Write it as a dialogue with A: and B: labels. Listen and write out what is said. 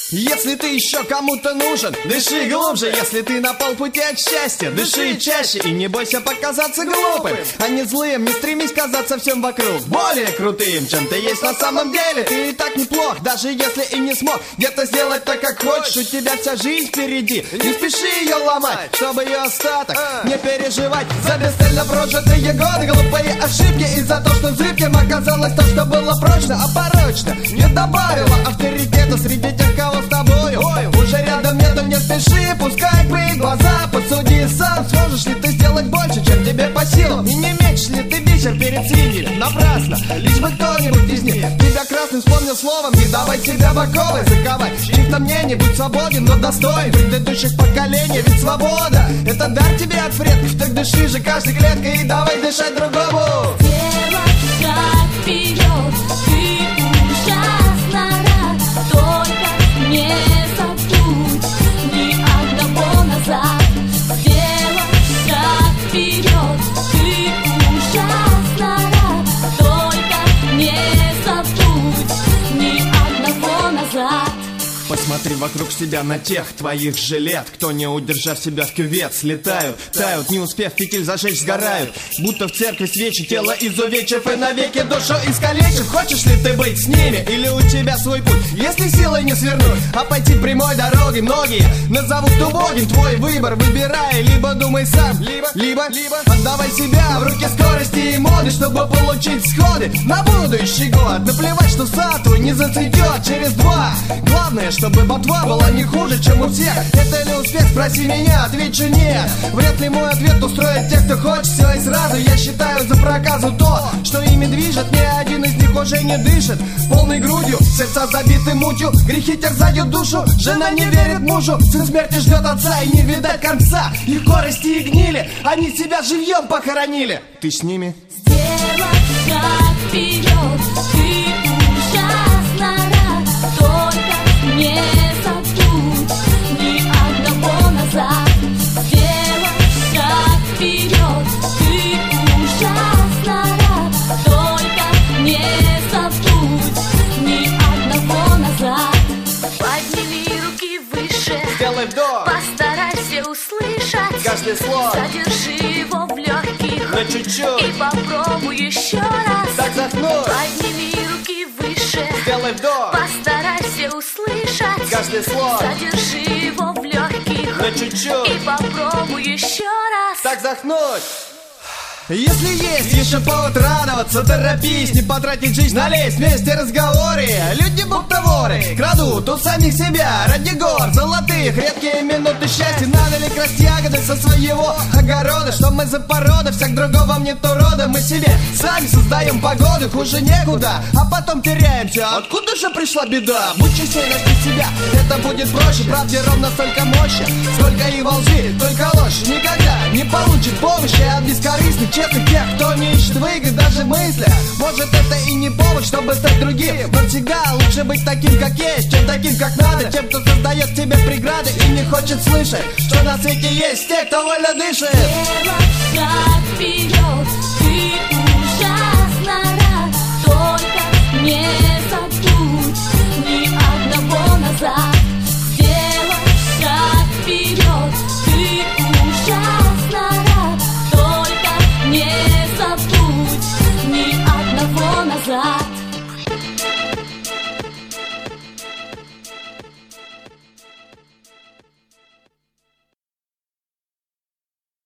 A: Если ты еще кому-то нужен, дыши глубже. Если ты на полпути от счастья, дыши чаще. И не бойся показаться глупым, а не злым. Не стремись казаться всем вокруг более крутым, чем ты есть на самом деле. Ты и так неплох, даже если и не смог где-то сделать так, как хочешь. У тебя вся жизнь впереди, не спеши ее ломать, чтобы ее остаток не переживать за бесцельно прожитые годы, глупые ошибки. И за то, что зыбким оказалось то, что было прочно, а порочно не добавило авторитета среди тех, кого с тобою уже рядом нету. Не спеши, пускай открыть глаза, посуди сам, сможешь ли ты сделать больше, чем тебе по силам. И не мечешь ли ты вечер перед свиньей напрасно, лишь бы кто-нибудь из них тебя красным вспомнил словом. Не давай себя в оковы заковать чьих-то мнений, будь свободен, но достоин предыдущих поколений. Ведь свобода — это дар тебе от предков, так дыши же каждой клеткой и давай дышать другому.
B: Сделать шаг вперед, ты ужасно рад, только не забудь ни одного назад. Сделать шаг вперед, ты ужасно рад, только не забудь ни одного назад.
A: Посмотри вокруг себя на тех твоих же лет, кто, не удержав себя в кювет, слетают, тают, не успев фитиль зажечь, сгорают. Будто в церкви свечи, тело изувечив и навеки душу искалечив. Хочешь ли ты быть с ними или у тебя свой путь? Если силой не свернуть, а пойти прямой дорогой, многие назовут убогим твой выбор. Выбирай, либо думай сам, либо отдавай себя в руки скорости и моды, чтобы получить сходы на будущий год. Наплевать, что сад твой не зацветет через 2. Главное, чтобы ботва была не хуже, чем у всех. Это ли успех? Спроси меня, отвечу нет. Вряд ли мой ответ устроит тех, кто хочет все и сразу. Я считаю за проказу то, что ими движет. Ни один из них уже не дышит полной грудью, сердца забиты мутью, грехи терзают душу. Жена не верит мужу, сын смерти ждет отца, и не видать конца. Их корости и гнили, они себя живьем похоронили. Ты с ними?
B: Сделать шаг вперед, ты ужасно рад, только не забудь ни одного назад. Сделать шаг вперед, ты ужасно рад, только не забудь ни одного назад. Подними руки выше,
A: Сделай вдох,
B: постарайся услышать
A: каждый слог,
B: задержи его в легких
A: на чуть-чуть,
B: и попробуй еще раз.
A: так захнуть.
B: Подними руки выше,
A: Сделай вдох,
B: постарайся услышать
A: каждый слог,
B: задержи его в легких
A: на чуть-чуть,
B: и попробуй еще раз.
A: так захнуть. Если есть еще повод радоваться, торопись, не потратить жизнь на лезть вместе разговоры. Люди будто воры, крадут у самих себя ради гор золотых. Редкие минуты счастья, надо ли красть ягоды со своего огорода? Что мы за порода, всяк другого мне то рода. Мы себе сами создаем погоду, хуже некуда, а потом теряемся. Откуда же пришла беда? Будь честнее, найди себя, это будет проще. Правде ровно столько мощи, сколько и во лжи, только ложь никогда не получит помощи от бескорыстных, честных тех, кто не ищет выгод даже в мыслях. Может, это и не повод, чтобы стать другим, но всегда лучше быть таким, как есть, чем таким, как надо. Тем, кто создает тебе преграды и не хочет слышать, что на свете есть те, кто вольно дышит.
B: Сделать шаг вперед, ты ужасно рад, только не забудь ни одного назад.